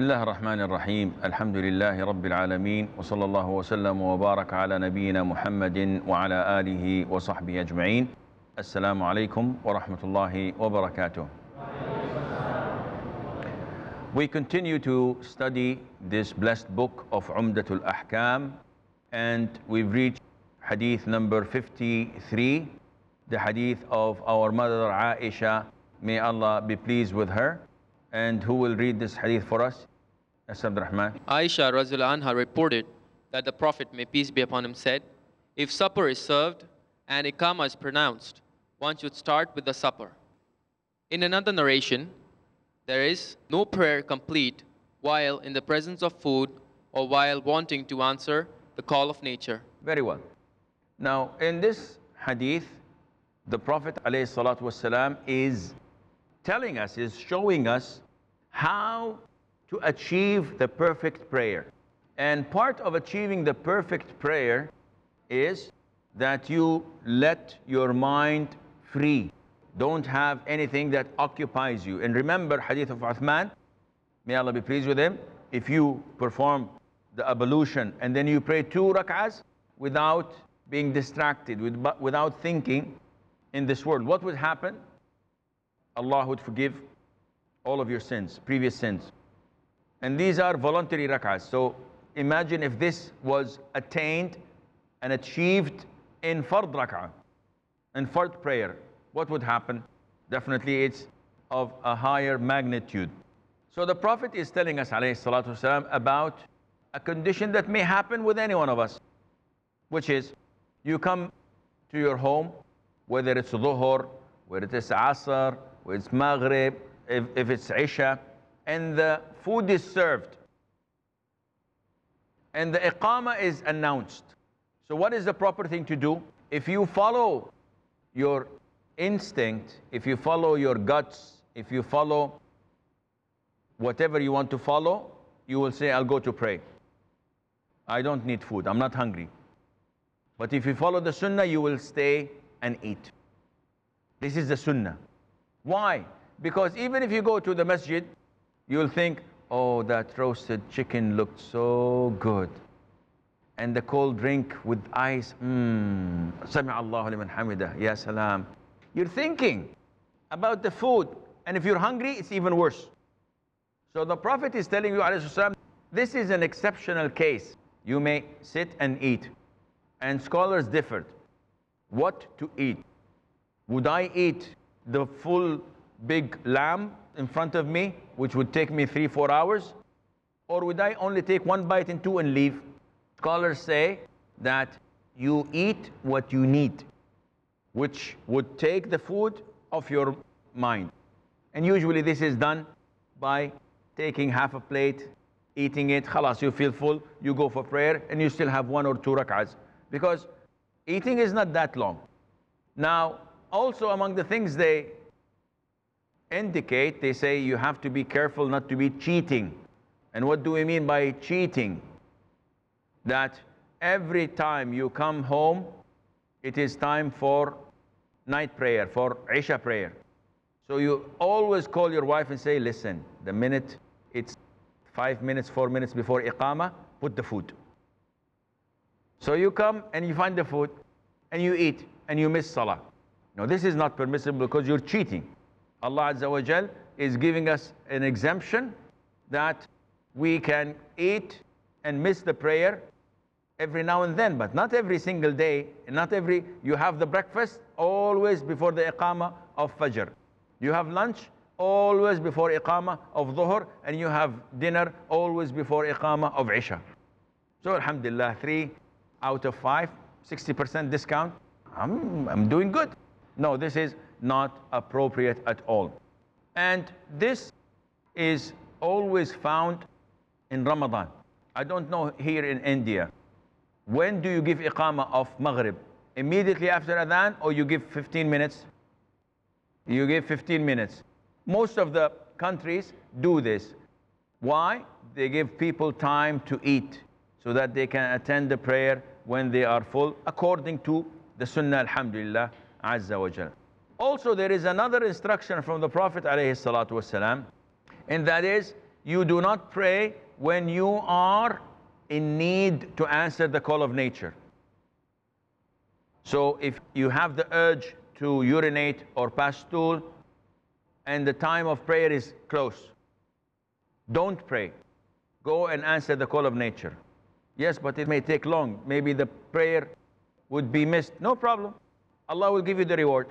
الله الرحمن الرحيم الحمد لله رب العالمين وصلى الله وسلم وبارك على نبينا محمد وعلى آله وصحبه أجمعين. السلام عليكم ورحمة الله وبركاته. We continue to study this blessed book of Umdatul Ahkam, and we've reached hadith number 53, the hadith of our mother Aisha, may Allah be pleased with her. And who will read this hadith for us? Abdul Rahman. Aisha Radhiyallahu anha reported that the Prophet, may peace be upon him, said, if supper is served and Iqamah is pronounced, one should start with the supper. In another narration, there is no prayer complete while in the presence of food or while wanting to answer the call of nature. Very well. Now, in this hadith, the Prophet ﷺ is telling us, is showing us how to achieve the perfect prayer. And part of achieving the perfect prayer is that you let your mind free. Don't have anything that occupies you. And remember hadith of Uthman, may Allah be pleased with him, if you perform the ablution and then you pray 2 rak'ahs without being distracted, without thinking in this world, what would happen? Allah would forgive all of your sins, previous sins. And these are voluntary rak'ahs. So imagine if this was attained and achieved in fard rak'ah, in fard prayer, what would happen? Definitely it's of a higher magnitude. So the Prophet is telling us ﷺ about a condition that may happen with any one of us, which is you come to your home, whether it's dhuhr, whether it's asr, whether it's maghrib, if it's isha, and the food is served and the iqamah is announced. So what is the proper thing to do? If you follow your instinct, if you follow your guts, if you follow whatever you want to follow, you will say, I'll go to pray. I don't need food, I'm not hungry. But if you follow the sunnah, you will stay and eat. This is the sunnah. Why? Because even if you go to the masjid, you will think, oh, that roasted chicken looked so good. And the cold drink with ice, Sami Allahu liman hamidah, ya salam. You're thinking about the food. And if you're hungry, it's even worse. So the Prophet is telling you, alayhi salam, this is an exceptional case. You may sit and eat. And scholars differed. What to eat? Would I eat the full big lamb in front of me, which would take me 3-4 hours? Or would I only take 1 bite and 2 and leave? Scholars say that you eat what you need, which would take the food off your mind. And usually this is done by taking half a plate, eating it, khalas, you feel full, you go for prayer, and you still have 1 or 2 rak'ahs. Because eating is not that long. Now, also among the things they indicate, they say you have to be careful not to be cheating. And what do we mean by cheating? That every time you come home, it is time for night prayer, for Isha prayer. So you always call your wife and say, listen, the minute it's 5 minutes, 4 minutes before Iqamah, put the food. So you come and you find the food and you eat and you miss Salah. Now this is not permissible because you're cheating. Allah Azza wa Jal is giving us an exemption that we can eat and miss the prayer every now and then, but not every single day. Not every, you have the breakfast always before the Iqamah of Fajr. You have lunch always before Iqamah of Dhuhr, and you have dinner always before Iqamah of Isha. So alhamdulillah, 3 out of 5, 60% discount. I'm doing good. No, this is not appropriate at all. And this is always found in Ramadan. I don't know here in India. When do you give Iqamah of Maghrib? Immediately after Adhan, or you give 15 minutes? You give 15 minutes. Most of the countries do this. Why? They give people time to eat so that they can attend the prayer when they are full, according to the Sunnah, alhamdulillah, Azza wa Jal. Also, there is another instruction from the Prophet alayhi salatu wasalam, and that is you do not pray when you are in need to answer the call of nature. So if you have the urge to urinate or pass stool and the time of prayer is close, don't pray. Go and answer the call of nature. Yes, but it may take long. Maybe the prayer would be missed. No problem. Allah will give you the reward.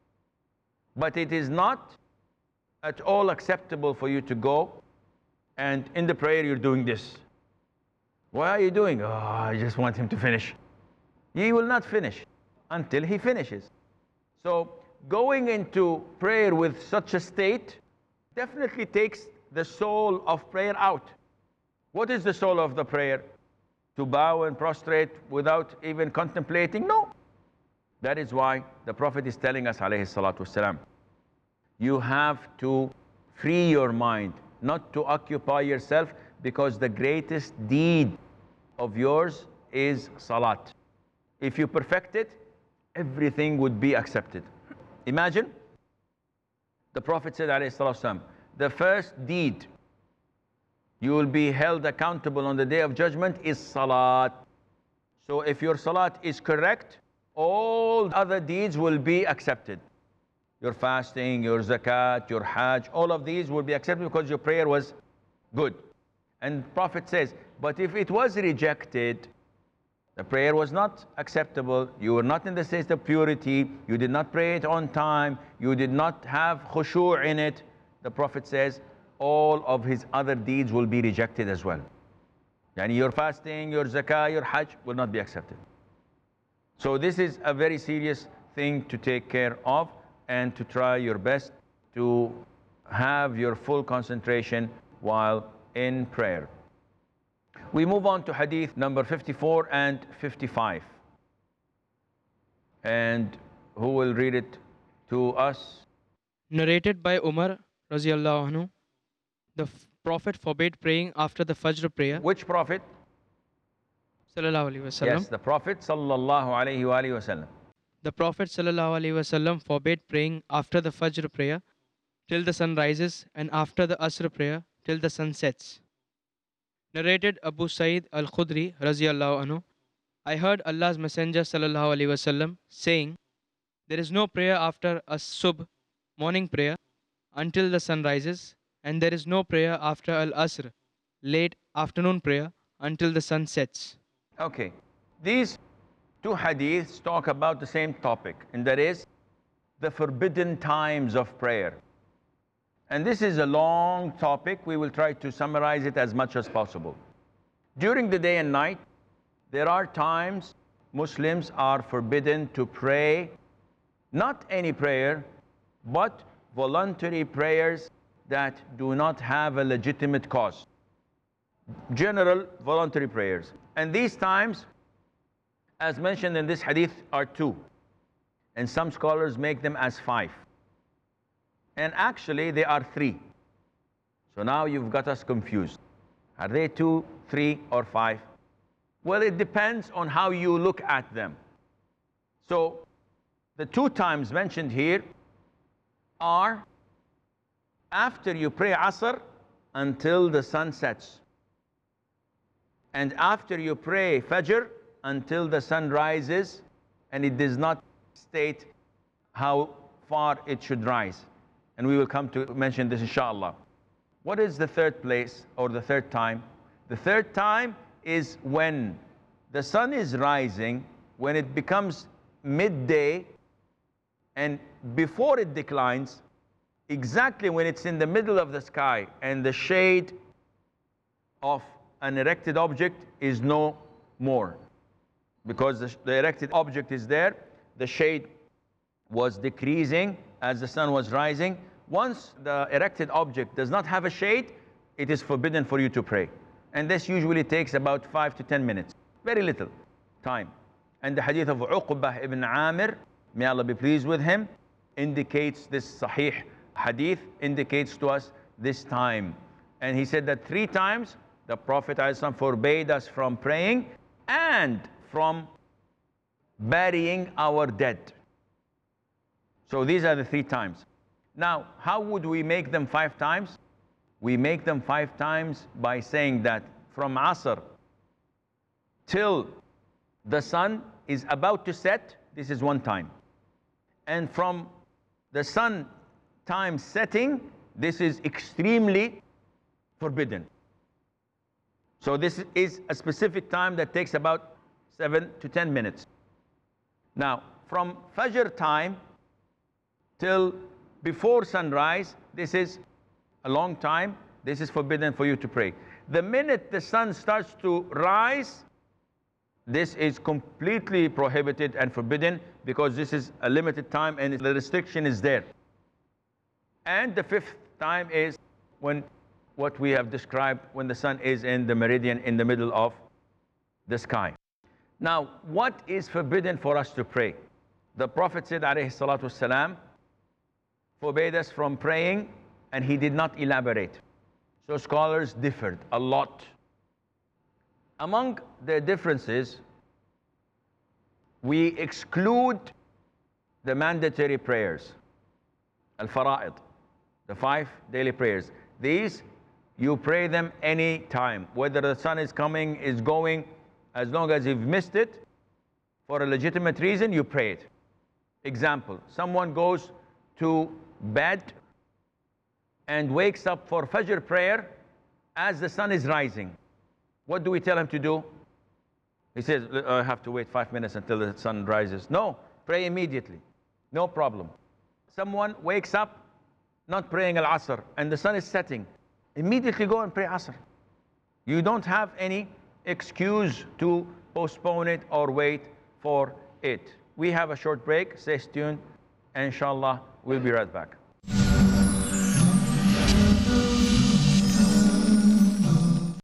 But it is not at all acceptable for you to go and in the prayer you're doing this. Why are you doing? Oh, I just want him to finish. He will not finish until he finishes. So going into prayer with such a state definitely takes the soul of prayer out. What is the soul of the prayer? To bow and prostrate without even contemplating? No. That is why the Prophet is telling us, alayhi salatu wasalam, you have to free your mind, not to occupy yourself, because the greatest deed of yours is salat. If you perfect it, everything would be accepted. Imagine, the Prophet said, alayhi salatu wasalam, the first deed you will be held accountable on the Day of Judgment is salat. So if your salat is correct, all other deeds will be accepted. Your fasting, your zakat, your hajj, all of these will be accepted because your prayer was good. And Prophet says, but if it was rejected, the prayer was not acceptable, you were not in the state of purity, you did not pray it on time, you did not have khushu' in it, the Prophet says, all of his other deeds will be rejected as well. Yani your fasting, your zakah, your hajj will not be accepted. So this is a very serious thing to take care of and to try your best to have your full concentration while in prayer. We move on to hadith number 54 and 55. And who will read it to us? Narrated by Umar Raziallahu anhu, the Prophet forbade praying after the Fajr prayer. Which Prophet? Sallallahu Alaihi Wasallam. Yes, the Prophet sallallahu alaihi wasallam. The Prophet Sallallahu Alaihi Wasallam forbade praying after the Fajr prayer till the sun rises and after the Asr prayer till the sun sets. Narrated Abu Sa'id al-Khudri Raziallahu anhu, I heard Allah's Messenger Sallallahu Alaihi Wasallam saying, there is no prayer after a subh, morning prayer, until the sun rises, and there is no prayer after al-Asr, late afternoon prayer, until the sun sets. Okay, these two hadiths talk about the same topic, and that is the forbidden times of prayer. And this is a long topic. We will try to summarize it as much as possible. During the day and night, there are times Muslims are forbidden to pray, not any prayer, but voluntary prayers that do not have a legitimate cause. General voluntary prayers. And these times, as mentioned in this hadith, are 2. And some scholars make them as 5. And actually, they are 3. So now you've got us confused. Are they 2, 3, or 5? Well, it depends on how you look at them. So the 2 times mentioned here are after you pray Asr until the sun sets, and after you pray Fajr until the sun rises, and it does not state how far it should rise. And we will come to mention this inshallah. What is the third place or the third time? The third time is when the sun is rising, when it becomes midday, and before it declines, exactly when it's in the middle of the sky and the shade of an erected object is no more. Because the erected object is there, the shade was decreasing as the sun was rising. Once the erected object does not have a shade, it is forbidden for you to pray. And this usually takes about 5 to 10 minutes. Very little time. And the hadith of Uqbah ibn Amir, may Allah be pleased with him, indicates this sahih hadith, indicates to us this time. And he said that 3 times the Prophet ﷺ forbade us from praying and from burying our dead. So these are the 3 times. Now, how would we make them 5 times? we make them 5 times by saying that from Asr till the sun is about to set, this is 1 time. And from the sun time setting, this is extremely forbidden. So this is a specific time that takes about 7 to 10 minutes. Now, from Fajr time till before sunrise, this is a long time. This is forbidden for you to pray. The minute the sun starts to rise, this is completely prohibited and forbidden, because this is a limited time and the restriction is there. And the 5th time is when what we have described, when the sun is in the meridian in the middle of the sky. Now, what is forbidden for us to pray? The Prophet said, alayhi salatu wasalam, forbade us from praying, and he did not elaborate. So scholars differed a lot. Among the differences, we exclude the mandatory prayers, al-fara'id, the 5 daily prayers. These, you pray them any time, whether the sun is coming, is going, as long as you've missed it, for a legitimate reason, you pray it. Example, someone goes to bed and wakes up for Fajr prayer as the sun is rising. What do we tell him to do? He says, I have to wait 5 minutes until the sun rises. No, pray immediately. No problem. Someone wakes up not praying Al-Asr and the sun is setting. Immediately go and pray Asr. You don't have any excuse to postpone it or wait for it. We have a short break. Stay tuned. And inshallah, we'll be right back.